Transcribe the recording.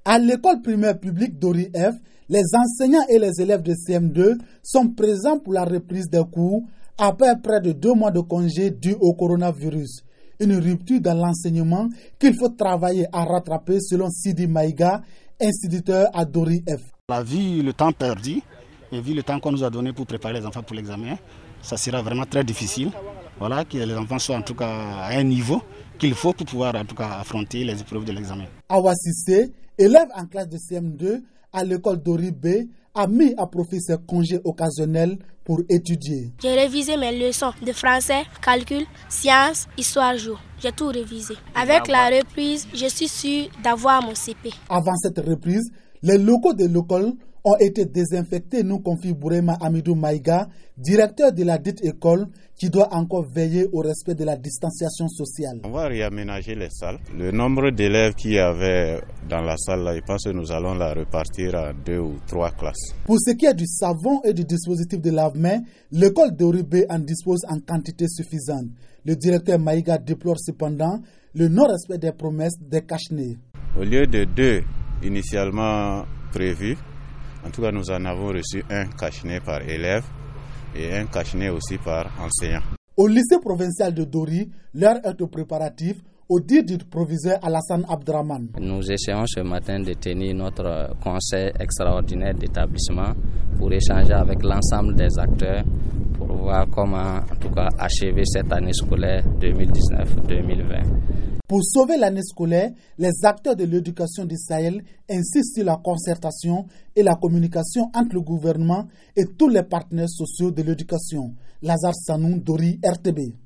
À l'école primaire publique Dori F, les enseignants et les élèves de CM2 sont présents pour la reprise des cours après près de 2 mois de congé dû au coronavirus. Une rupture dans l'enseignement qu'il faut travailler à rattraper selon Sidi Maïga, instituteur à Dori F. Vu le temps perdu et vu le temps qu'on nous a donné pour préparer les enfants pour l'examen, ça sera vraiment très difficile. Voilà, que les enfants soient en tout cas à un niveau qu'il faut pour pouvoir en tout cas affronter les épreuves de l'examen. Awa Sissé, élève en classe de CM2 à l'école Dori B, a mis à profit ses congés occasionnels pour étudier. J'ai révisé mes leçons de français, calcul, sciences, histoire géo. J'ai tout révisé. Avec la reprise, je suis sûre d'avoir mon CP. Avant cette reprise, les locaux de l'école ont été désinfectés, nous confie Bourema Amidou Maïga, directeur de la dite école, qui doit encore veiller au respect de la distanciation sociale. On va réaménager les salles. Le nombre d'élèves qu'il y avait dans la salle, là, je pense que nous allons la repartir à 2 ou 3 classes. Pour ce qui est du savon et du dispositif de lave-main, l'école d'Oribé en dispose en quantité suffisante. Le directeur Maïga déplore cependant le non-respect des promesses des cache-nez. Au lieu de 2 initialement prévus, en tout cas, nous en avons reçu un cache-nez par élève et un cache-nez aussi par enseignant. Au lycée provincial de Dori, l'heure est au préparatif, au dire du proviseur Alassane Abdraman. Nous essayons ce matin de tenir notre conseil extraordinaire d'établissement pour échanger avec l'ensemble des acteurs pour voir comment, en tout cas, achever cette année scolaire 2019-2020. Pour sauver l'année scolaire, les acteurs de l'éducation du Sahel insistent sur la concertation et la communication entre le gouvernement et tous les partenaires sociaux de l'éducation. Lazare Sanou, Dori, RTB.